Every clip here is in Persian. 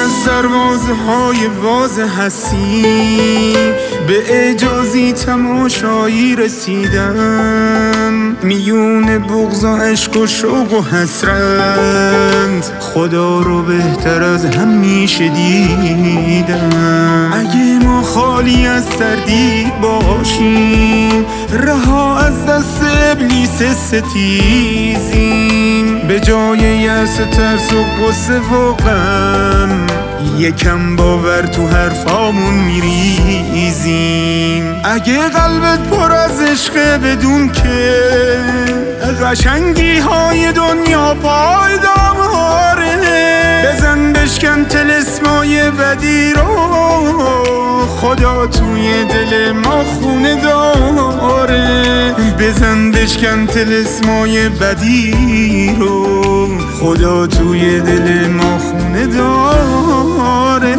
از دروازه های باز هستی به اعجازی تماشایی رسیدم، میون بغض و عشق و شوق و حسرت خدا رو بهتر از همیشه دیدم. اگه ما خالی از تردید باشیم، رها از دست ابلیس ستیزیم، به جای یأس ترس و غصه و غم یکم باور تو حرفامون میریزیم. اگه قلبت پر از عشقه بدون که قشنگی های دنیا پایدام هاره، بزن بشکن طلسمای بدی رو، خدا توی دل ما خونه داره. بزن بشکن طلسمای بدی رو، خدا توی دل ما خونه داره.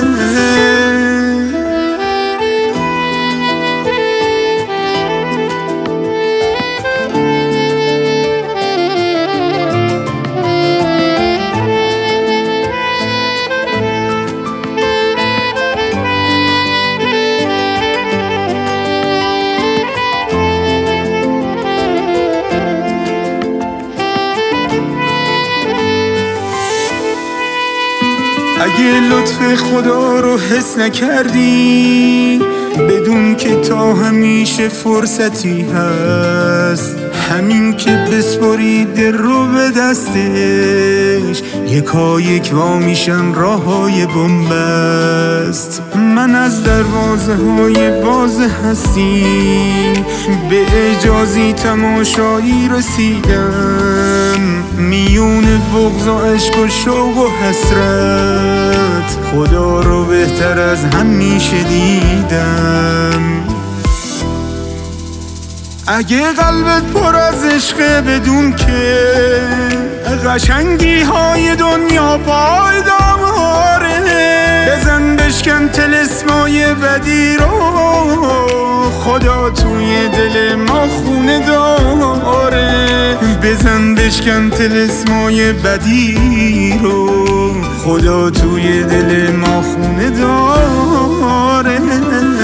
اگه لطف خدا رو حس نکردی، بدون که تا همیشه فرصتی هست، همین که بسپاری دل رو به دستش، یکایک وا میشن راه های بنبست. من از دروازه های باز هستی به اعجازی تماشایی رسیدم، میون بغض و عشق و شوق و حسرت خدا رو بهتر از همیشه دیدم. اگه قلبت پر از عشقه بدون که قشنگی های دنیا پایدام هاره، بزن بشکن طلسمای بدی رو، خدا توی دل ما خونه داره. بزن بشکن طلسمای بدی رو، خدا توی دل ما خونه داره.